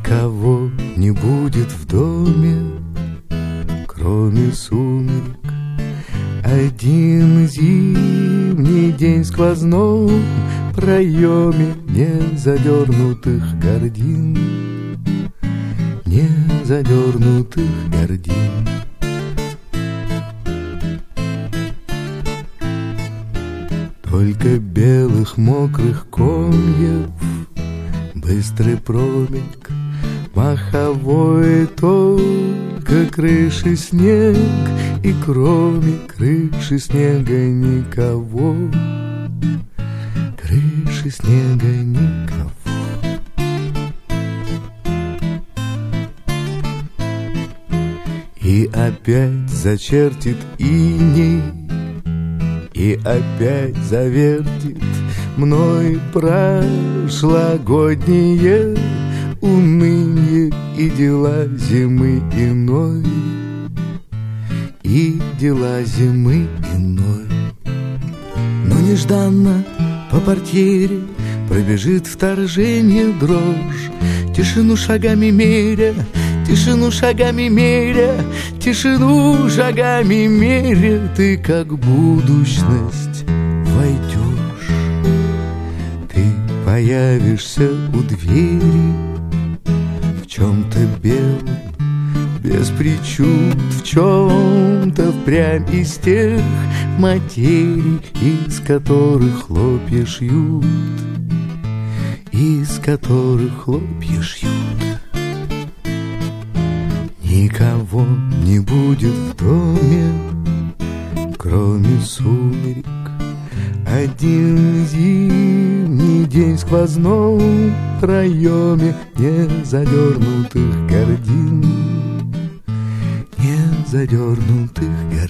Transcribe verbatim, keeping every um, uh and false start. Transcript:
Никого не будет в доме, кроме сумерек. Один зимний день в сквозном проеме незадернутых гордин, незадернутых гордин. Только белых мокрых комьев быстрый промельк, маховой только крыши снег, и кроме крыши снега никого, крыши снега никого. И опять зачертит иней, и опять завертит мной прошлогоднее уныние и дела зимы иной, и дела зимы иной. Но нежданно по портьере пробежит вторжение дрожь, тишину шагами меря, тишину шагами меря, тишину шагами меря, ты как будущность войдешь, ты появишься у двери в чем-то белом, без причуд, в чем-то впрямь из тех материй, из которых хлопья шьют, из которых хлопья шьют. Никого не будет в доме, кроме сумерек. Один зимний день в сквозном проеме незадернутых гордин, незадернутых гордин.